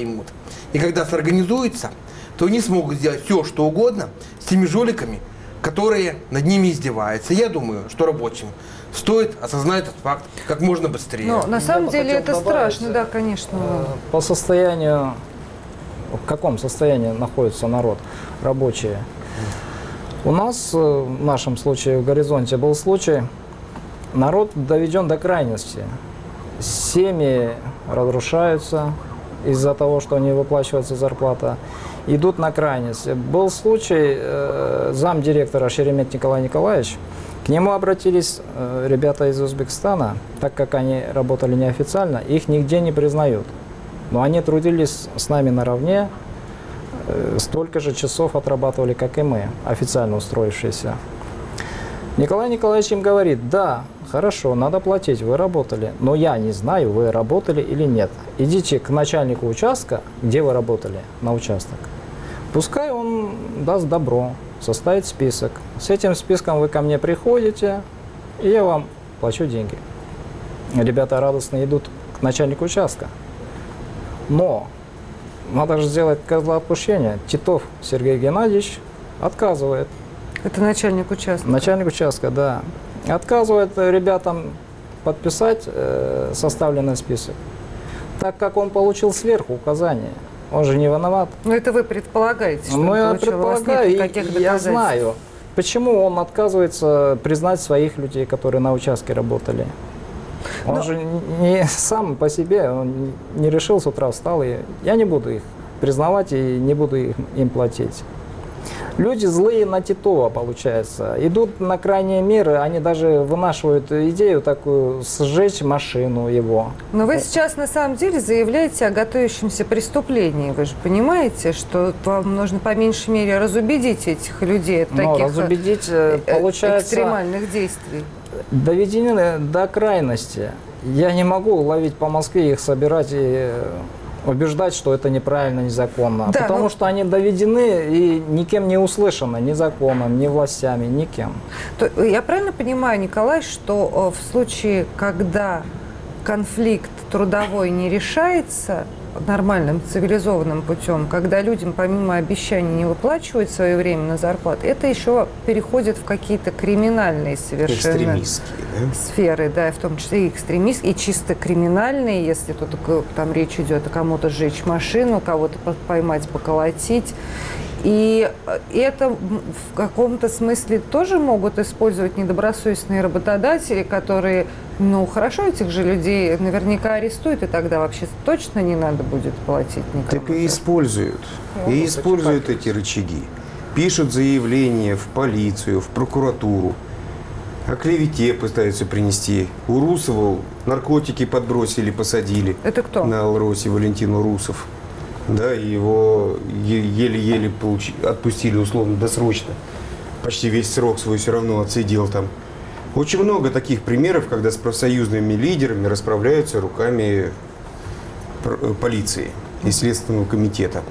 сорганизуются, то они смогут сделать все, что угодно с теми жуликами, которые над ними издеваются. Я думаю, что рабочим стоит осознать этот факт как можно быстрее. Но на самом деле это страшно, да, конечно. По состоянию, в каком состоянии находится народ, рабочие? У нас, в нашем случае, в «Горизонте» был случай, народ доведен до крайности. Семьи разрушаются из-за того, что не выплачивается зарплата, идут на крайность. Был случай, замдиректора Шеремет Николай Николаевич, к нему обратились ребята из Узбекистана, так как они работали неофициально, их нигде не признают. Но они трудились с нами наравне, столько же часов отрабатывали, как и мы, официально устроившиеся. Николай Николаевич им говорит: да, хорошо, надо платить, вы работали, но я не знаю, вы работали или нет. Идите к начальнику участка, где вы работали, на участок. Пускай он даст добро, составит список. С этим списком вы ко мне приходите, и я вам плачу деньги. Ребята радостно идут к начальнику участка. Но надо же сделать козла отпущения. Титов Сергей Геннадьевич отказывает. Это начальник участка? Начальник участка, да. Отказывает ребятам подписать составленный список, так как он получил сверху указание. Он же не виноват. Но это вы предполагаете, что Ну, он я получил. предполагаю, У вас нет никаких я доказательств. знаю, почему он отказывается признать своих людей, которые на участке работали. Он же не сам по себе, он не решил с утра, встал, и я не буду их признавать и не буду им платить. Люди злые на Титова, получается, идут на крайние меры, они даже вынашивают идею такую, сжечь машину его. Но вы сейчас на самом деле заявляете о готовящемся преступлении. Вы же понимаете, что вам нужно по меньшей мере разубедить этих людей от таких разубедить, получается, экстремальных действий. Доведены до крайности. Я не могу ловить по Москве, их собирать и убеждать, что это неправильно, незаконно. Да, потому что они доведены и никем не услышаны, ни законом, ни властями, никем. Я правильно понимаю, Николай, что в случае, когда конфликт трудовой не решается нормальным, цивилизованным путем, когда людям помимо обещаний не выплачивают своевременно зарплаты, это еще переходит в какие-то криминальные совершенно сферы, да, в том числе и экстремистские, и чисто криминальные, если тут там речь идет о кому-то сжечь машину, кого-то поймать, поколотить. И это в каком-то смысле тоже могут использовать недобросовестные работодатели, которые, ну, хорошо, этих же людей наверняка арестуют, и тогда вообще точно не надо будет платить никому. Так и используют. И используют эти рычаги. Пишут заявления в полицию, в прокуратуру. О клевете пытаются принести. У Русова наркотики подбросили, посадили. Это кто? На Алросе Валентину Русов. Да, его еле-еле отпустили условно-досрочно. Почти весь срок свой все равно отсидел там. Очень много таких примеров, когда с профсоюзными лидерами расправляются руками полиции и Следственного комитета.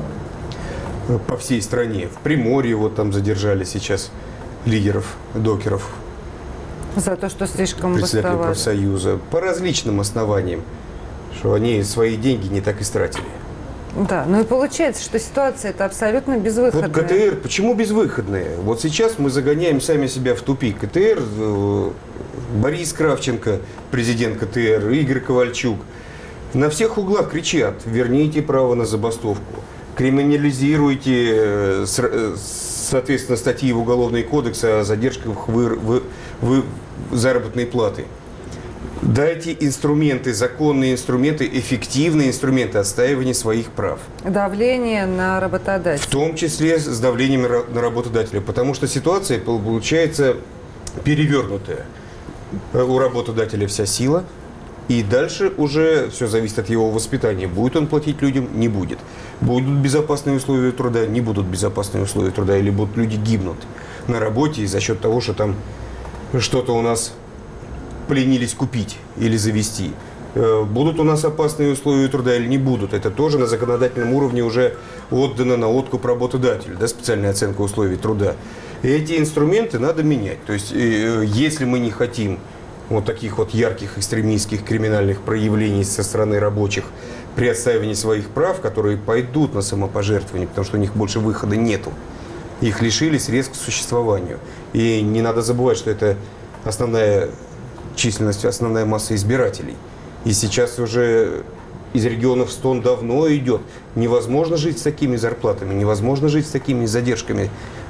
По всей стране. В Приморье вот там задержали сейчас лидеров, докеров. За то, что слишком председателя бастовали. профсоюза. По различным основаниям. Что они свои деньги не так истратили. Да, ну и получается, что ситуация это абсолютно безвыходная. Вот КТР, почему безвыходная? Вот сейчас мы загоняем сами себя в тупик. КТР, Борис Кравченко, президент КТР, Игорь Ковальчук, на всех углах кричат: верните право на забастовку, криминализируйте, соответственно, статьи в Уголовный кодекс о задержках заработной платы. Дайте инструменты, законные инструменты, эффективные инструменты отстаивания своих прав. Давление на работодателя. В том числе с давлением на работодателя. Потому что ситуация получается перевернутая. У работодателя вся сила. И дальше уже все зависит от его воспитания. Будет он платить людям? Не будет. Будут безопасные условия труда? Не будут безопасные условия труда. Или будут люди гибнуть на работе за счет того, что там что-то у нас поленились купить или завести. Будут у нас опасные условия труда или не будут. Это тоже на законодательном уровне уже отдано на откуп работодателю, да, специальная оценка условий труда. И эти инструменты надо менять. То есть, если мы не хотим вот таких вот ярких экстремистских криминальных проявлений со стороны рабочих при отстаивании своих прав, которые пойдут на самопожертвование, потому что у них больше выхода нету. Их лишили средств к существованию. И не надо забывать, что это основная численность, основная масса избирателей. И сейчас уже из регионов стон давно идет. Невозможно жить с такими зарплатами, невозможно жить с такими задержками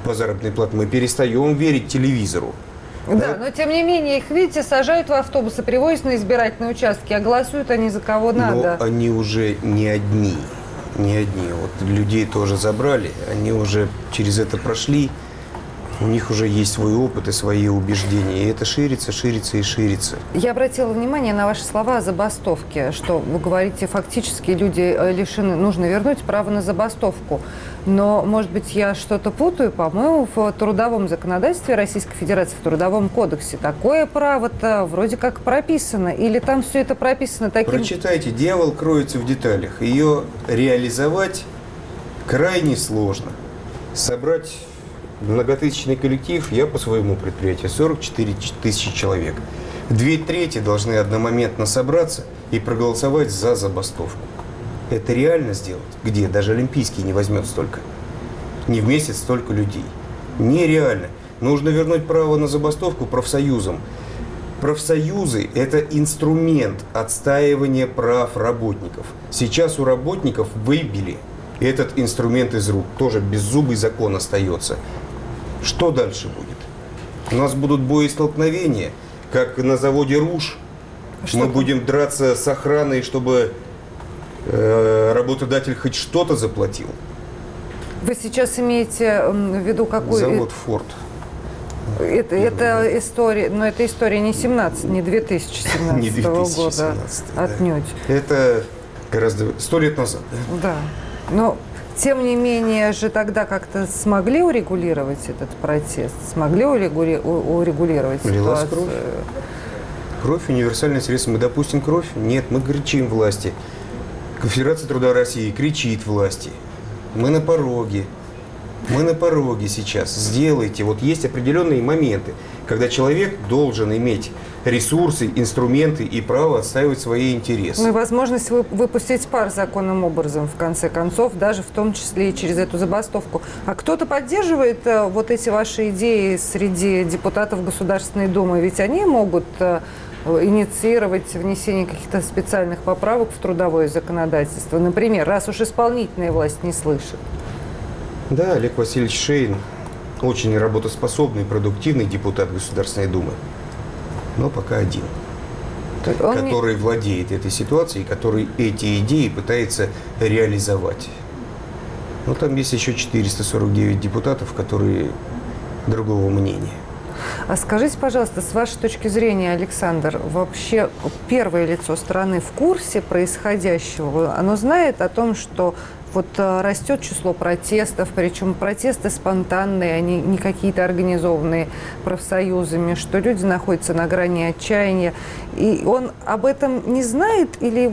по заработной плате, мы перестаем верить телевизору. Да, но тем не менее их, видите, сажают в автобусы, привозят на избирательные участки, а голосуют они за кого надо. Но они уже не одни. Вот людей тоже забрали, они уже через это прошли. У них уже есть свой опыт и свои убеждения. И это ширится. Я обратила внимание на ваши слова о забастовке, что вы говорите, фактически люди лишены, нужно вернуть право на забастовку. Но, может быть, я что-то путаю, по-моему, в трудовом законодательстве Российской Федерации, в Трудовом кодексе такое право-то вроде как прописано. Или там все это прописано таким... Прочитайте, дьявол кроется в деталях. Ее реализовать крайне сложно. Собрать многотысячный коллектив, я по своему предприятию, 44 тысячи человек. 2/3 должны одномоментно собраться и проголосовать за забастовку. Это реально сделать? Где? Даже Олимпийский не возьмет столько. Не в месяц столько людей. Нереально. Нужно вернуть право на забастовку профсоюзам. Профсоюзы – это инструмент отстаивания прав работников. Сейчас у работников выбили этот инструмент из рук. Тоже беззубый закон остается. Что дальше будет? У нас будут боестолкновения, как на заводе «Руж». Мы будем драться с охраной, чтобы работодатель хоть что-то заплатил. Вы сейчас имеете в виду какой... Завод «Форд». Это история, но это история не 2017 года, отнюдь. Это гораздо 100 лет назад. Да. Но, тем не менее, же тогда как-то смогли урегулировать этот протест? Смогли урегулировать Лилась ситуацию? кровь. Кровь – универсальное средство. Мы допустим кровь? Нет, мы кричим власти. Конфедерация труда России кричит власти. Мы на пороге. Мы на пороге сейчас. Сделайте. Вот есть определенные моменты, когда человек должен иметь ресурсы, инструменты и право отстаивать свои интересы. Ну и возможность выпустить пар законным образом, в конце концов, даже в том числе и через эту забастовку. А кто-то поддерживает вот эти ваши идеи среди депутатов Государственной Думы? Ведь они могут инициировать внесение каких-то специальных поправок в трудовое законодательство. Например, раз уж исполнительная власть не слышит. Да, Олег Васильевич Шейн очень работоспособный, продуктивный депутат Государственной Думы. Но пока один, который владеет этой ситуацией, который эти идеи пытается реализовать. Но там есть еще 449 депутатов, которые другого мнения. А скажите, пожалуйста, с вашей точки зрения, Александр, вообще первое лицо страны в курсе происходящего? Оно знает о том, что вот растет число протестов, причем протесты спонтанные, они не какие-то организованные профсоюзами, что люди находятся на грани отчаяния. И он об этом не знает или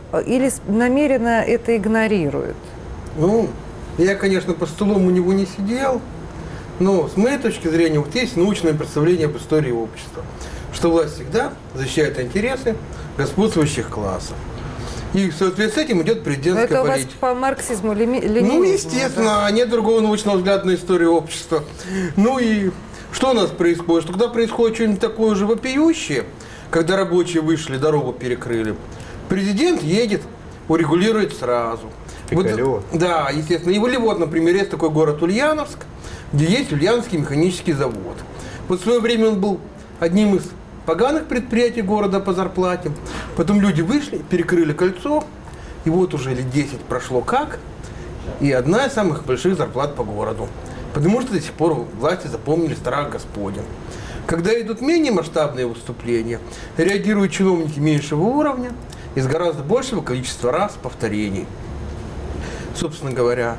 намеренно это игнорирует? Ну, я, конечно, по столом у него не сидел, но с моей точки зрения вот есть научное представление об истории общества, что власть всегда защищает интересы господствующих классов. И в соответствии с этим идет президентская политика. Это у вас по марксизму, ленинизму? Ну, естественно, да? Нет другого научного взгляда на историю общества. Ну и что у нас происходит? Что когда происходит что-нибудь такое же вопиющее, когда рабочие вышли, дорогу перекрыли, президент едет, урегулирует сразу. Вот, да, естественно. И вот, например, есть такой город Ульяновск, где есть Ульяновский механический завод. Вот в свое время он был одним из поганых предприятий города по зарплате. Потом люди вышли, перекрыли кольцо, и вот уже лет 10 прошло как, и одна из самых больших зарплат по городу. Потому что до сих пор власти запомнили страх Господень. Когда идут менее масштабные выступления, реагируют чиновники меньшего уровня и с гораздо большего количества раз повторений. Собственно говоря,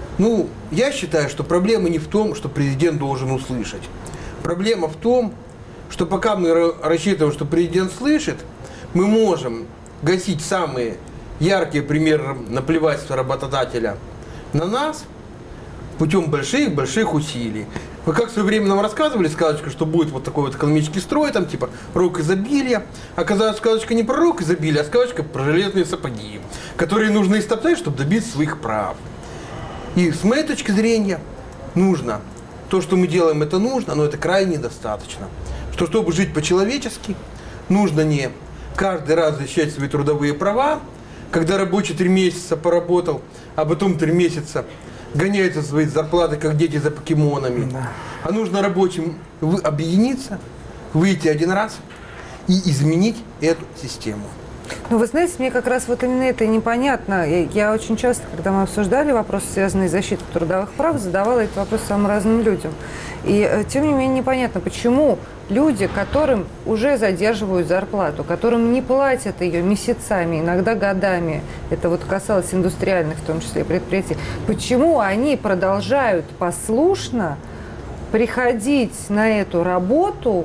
я считаю, что проблема не в том, что президент должен услышать. Проблема в том, что пока мы рассчитываем, что президент слышит, мы можем гасить самые яркие примеры наплевательства работодателя на нас путем больших усилий. Вы как в свое время нам рассказывали сказочку, что будет вот такой вот экономический строй, там типа рок изобилия. Оказалось, сказочка не про рок изобилия, а сказочка про железные сапоги, которые нужно истоптать, чтобы добиться своих прав. И с моей точки зрения нужно. То, что мы делаем, это нужно, но это крайне недостаточно. Что чтобы жить по-человечески, нужно не каждый раз защищать свои трудовые права, когда рабочий 3 месяца поработал, а потом 3 месяца гоняются свои зарплаты, как дети за покемонами. Да. А нужно рабочим объединиться, выйти один раз и изменить эту систему. Ну, вы знаете, мне как раз вот именно это непонятно. Я очень часто, когда мы обсуждали вопросы, связанные с защитой трудовых прав, задавала этот вопрос самым разным людям. И, тем не менее, непонятно, почему люди, которым уже задерживают зарплату, которым не платят ее месяцами, иногда годами, это вот касалось индустриальных, в том числе, предприятий, почему они продолжают послушно приходить на эту работу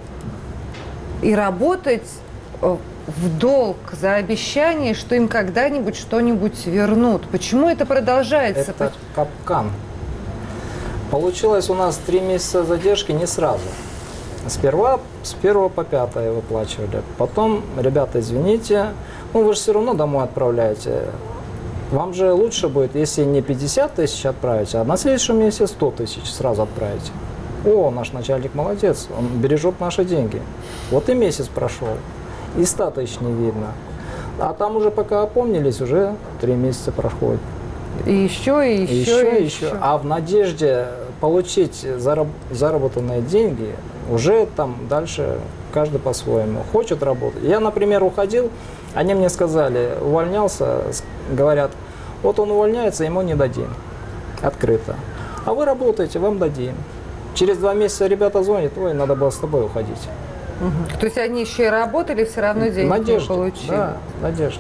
и работать в долг за обещание, что им когда-нибудь что-нибудь вернут. Почему это продолжается? Это капкан. Получилось у нас 3 месяца задержки не сразу. Сперва с 1 по 5 выплачивали. Потом, ребята, извините, ну вы же все равно домой отправляете. Вам же лучше будет, если не 50 тысяч отправите, а на следующем месяце 100 тысяч сразу отправите. О, наш начальник молодец, он бережет наши деньги. Вот и месяц прошел. И 100 тысяч не видно. А там уже пока опомнились, уже 3 месяца проходит. И еще. А в надежде получить заработанные деньги, уже там дальше каждый по-своему хочет работать. Я, например, уходил, они мне сказали, увольнялся, говорят, вот он увольняется, ему не дадим. Открыто. А вы работаете, вам дадим. Через 2 месяца ребята звонят, ой, надо было с тобой уходить. Угу. То есть они еще и работали, все равно денег не получили? Да, надежда.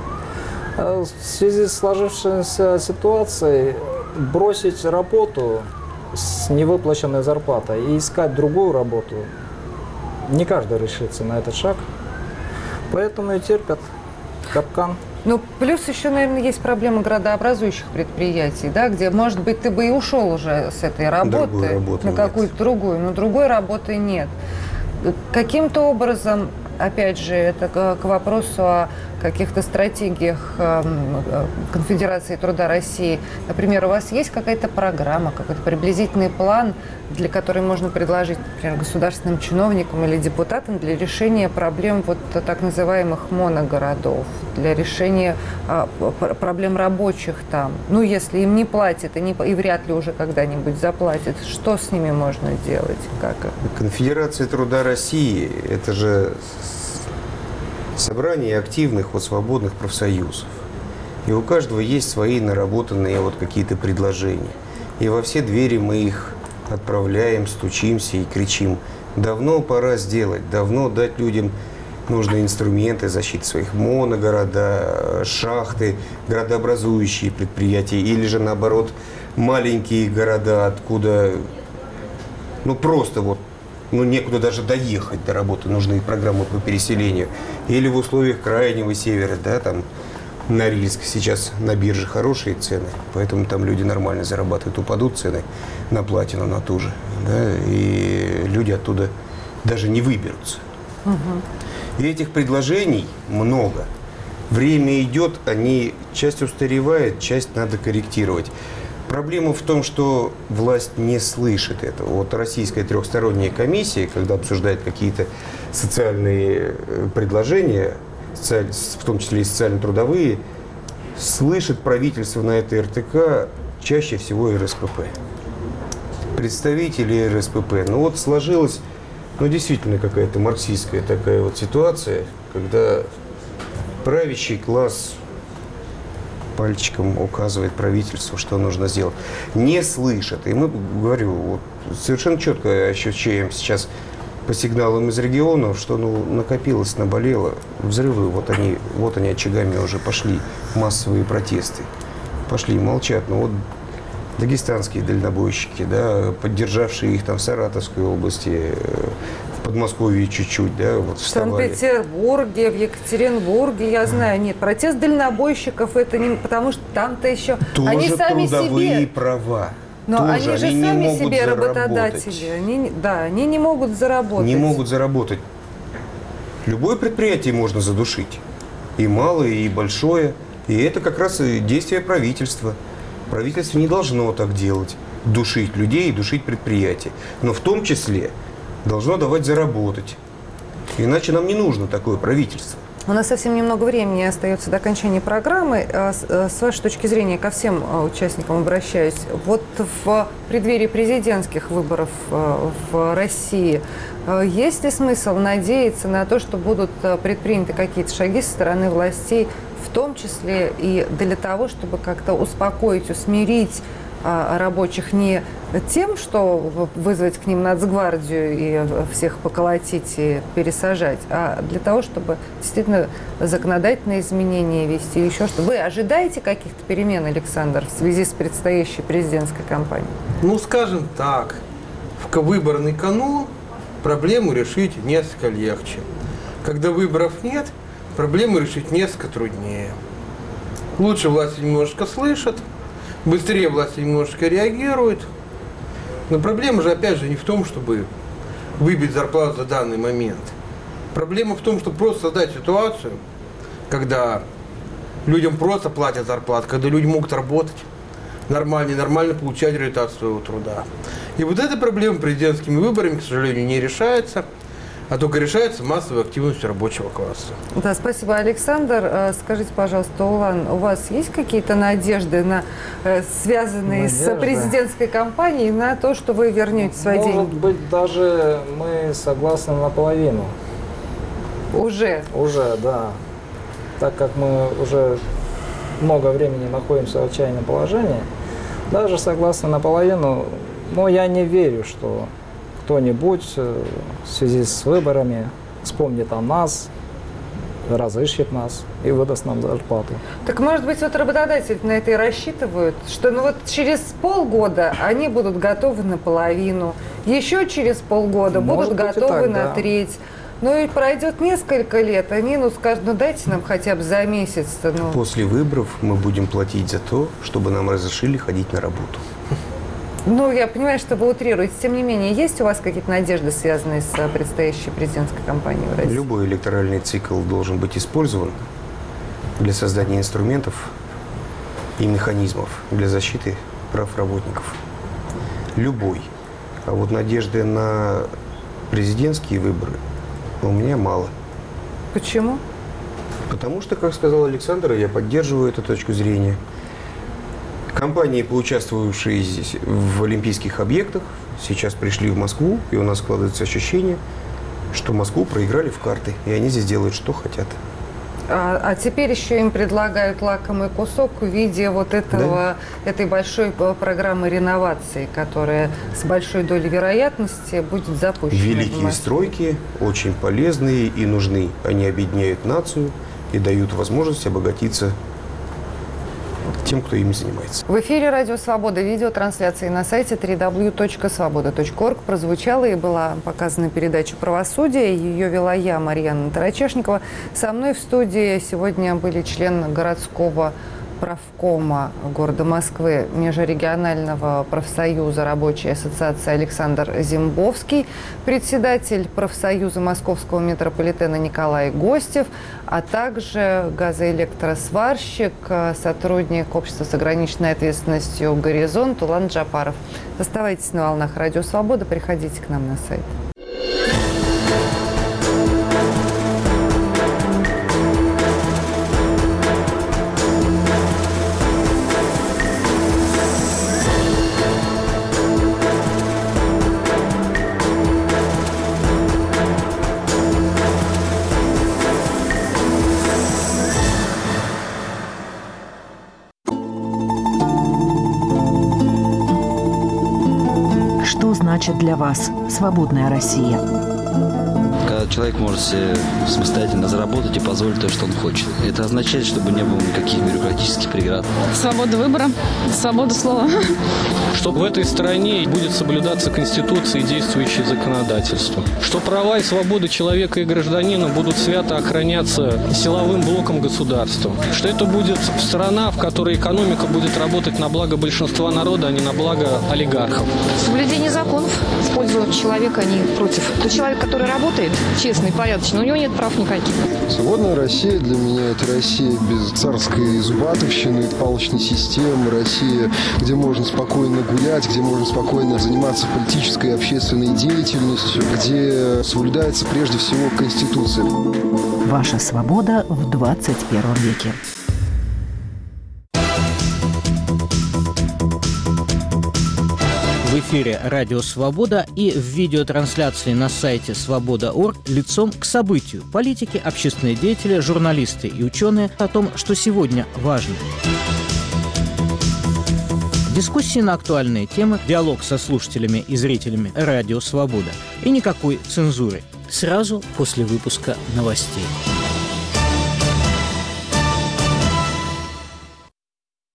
В связи с сложившейся ситуацией бросить работу с невыплаченной зарплатой и искать другую работу, не каждый решится на этот шаг. Поэтому и терпят капкан. Ну, плюс еще, наверное, есть проблема градообразующих предприятий, да, где, может быть, ты бы и ушел уже с этой работы на какую-то другую, но другой работы нет. Каким-то образом, опять же, это к вопросу о каких-то стратегиях Конфедерации труда России. Например, у вас есть какая-то программа, какой-то приблизительный план, для которой можно предложить, например, государственным чиновникам или депутатам для решения проблем вот так называемых моногородов, для решения проблем рабочих там? Ну, если им не платят и вряд ли уже когда-нибудь заплатят, что с ними можно делать? Как? Конфедерация труда России – это же собрание активных, вот, свободных профсоюзов. И у каждого есть свои наработанные вот какие-то предложения. И во все двери мы их отправляем, стучимся и кричим: давно пора сделать, давно дать людям нужные инструменты защиты своих моногорода, шахты, градообразующие предприятия, или же наоборот маленькие города, откуда ну просто вот некуда даже доехать до работы, нужны программы по переселению. Или в условиях крайнего севера, да, там Норильск, сейчас на бирже хорошие цены, поэтому там люди нормально зарабатывают, упадут цены на платину, на ту же, да, и люди оттуда даже не выберутся. И этих предложений много. Время идет, часть устаревает, часть надо корректировать. Проблема в том, что власть не слышит этого. Вот российская трехсторонняя комиссия, когда обсуждает какие-то социальные предложения, в том числе и социально-трудовые, слышит правительство на этой РТК чаще всего РСПП. Представители РСПП. Ну вот сложилась, действительно какая-то марксистская такая вот ситуация, когда правящий класс пальчиком указывает правительству, что нужно сделать. Не слышат. И мы, говорю, вот, совершенно четко ощущаем сейчас по сигналам из регионов, что накопилось, наболело. Взрывы, вот они очагами уже пошли, массовые протесты. Пошли, молчат. Вот дагестанские дальнобойщики, да, поддержавшие их там в Саратовской области, в Подмосковье чуть-чуть, да, вот вставали. В Санкт-Петербурге, в Екатеринбурге, я знаю, нет, протест дальнобойщиков, это не потому, что там-то еще... Тоже они сами трудовые себе... права. Но тоже. они же сами себе работодатели. Они не могут заработать. Не могут заработать. Любое предприятие можно задушить. И малое, и большое. И это как раз и действие правительства. Правительство не должно так делать. Душить людей и душить предприятия. Но в том числе должно давать заработать. Иначе нам не нужно такое правительство. У нас совсем немного времени остается до окончания программы. С вашей точки зрения, ко всем участникам обращаюсь. Вот в преддверии президентских выборов в России есть ли смысл надеяться на то, что будут предприняты какие-то шаги со стороны властей, в том числе и для того, чтобы как-то успокоить, усмирить рабочих не тем, что вызвать к ним Нацгвардию и всех поколотить и пересажать, а для того, чтобы действительно законодательные изменения вести, еще что. Вы ожидаете каких-то перемен, Александр, в связи с предстоящей президентской кампанией? Ну, скажем так, в выборный канун проблему решить несколько легче. Когда выборов нет, проблему решить несколько труднее. Лучше власти немножко слышат, быстрее власти немножко реагируют. Но проблема же, опять же, не в том, чтобы выбить зарплату за данный момент. Проблема в том, чтобы просто создать ситуацию, когда людям просто платят зарплату, когда люди могут работать нормально получать результат своего труда. И вот эта проблема президентскими выборами, к сожалению, не решается, а только решается массовой активностью рабочего класса. Да, спасибо, Александр. Скажите, пожалуйста, Улан, у вас есть какие-то надежды, связанные с президентской кампанией, на то, что вы вернете свои деньги? Может быть, даже мы согласны наполовину. Уже? Уже, да. Так как мы уже много времени находимся в отчаянном положении, даже согласны наполовину, но я не верю, что кто-нибудь в связи с выборами вспомнит о нас, разыщет нас и выдаст нам зарплату. Так, может быть, вот работодатели на это и рассчитывают, что вот через полгода они будут готовы наполовину, еще через полгода будут готовы на треть. Ну и пройдет несколько лет, они скажут, дайте нам хотя бы за месяц. После выборов мы будем платить за то, чтобы нам разрешили ходить на работу. Ну, я понимаю, что вы утрируете. Тем не менее, есть у вас какие-то надежды, связанные с предстоящей президентской кампанией в России? Любой электоральный цикл должен быть использован для создания инструментов и механизмов для защиты прав работников. Любой. А вот надежды на президентские выборы у меня мало. Почему? Потому что, как сказал Александр, я поддерживаю эту точку зрения. Компании, поучаствовавшие здесь в олимпийских объектах, сейчас пришли в Москву, и у нас складывается ощущение, что Москву проиграли в карты, и они здесь делают, что хотят. А теперь еще им предлагают лакомый кусок в виде вот этой большой программы реновации, которая с большой долей вероятности будет запущена. Великие стройки очень полезные и нужны. Они объединяют нацию и дают возможность обогатиться тем, кто ими занимается. В эфире «Радио Свобода» видеотрансляции на сайте www.svoboda.org прозвучала и была показана передача «Правосудие». Ее вела я, Марьяна Тарачешникова. Со мной в студии сегодня были член городского правкома города Москвы, межрегионального профсоюза рабочей ассоциации Александр Зимбовский, председатель профсоюза московского метрополитена Николай Гостев, а также газоэлектросварщик, сотрудник общества с ограниченной ответственностью «Горизонт» Улан Джапаров. Оставайтесь на волнах «Радио Свобода», приходите к нам на сайт. Что значит для вас свободная Россия? Когда человек может себе самостоятельно заработать и позволить то, что он хочет. Это означает, чтобы не было никаких бюрократических преград. Свобода выбора, свобода слова. Что в этой стране будет соблюдаться Конституция и действующее законодательство. Что права и свободы человека и гражданина будут свято охраняться силовым блоком государства. Что это будет страна, в которой экономика будет работать на благо большинства народа, а не на благо олигархов. Соблюдение законов в пользу человека, а не против. Тот человек, который работает, честный, порядочный. У него нет прав никаких. Свободная Россия для меня – это Россия без царской зубатовщины, палочной системы, Россия, где можно спокойно гулять, где можно спокойно заниматься политической и общественной деятельностью, где соблюдается прежде всего Конституция. Ваша свобода в 21 веке. В эфире «Радио Свобода» и в видеотрансляции на сайте свобода.орг лицом к событию. Политики, общественные деятели, журналисты и ученые о том, что сегодня важно. Дискуссии на актуальные темы, диалог со слушателями и зрителями «Радио Свобода». И никакой цензуры. Сразу после выпуска новостей.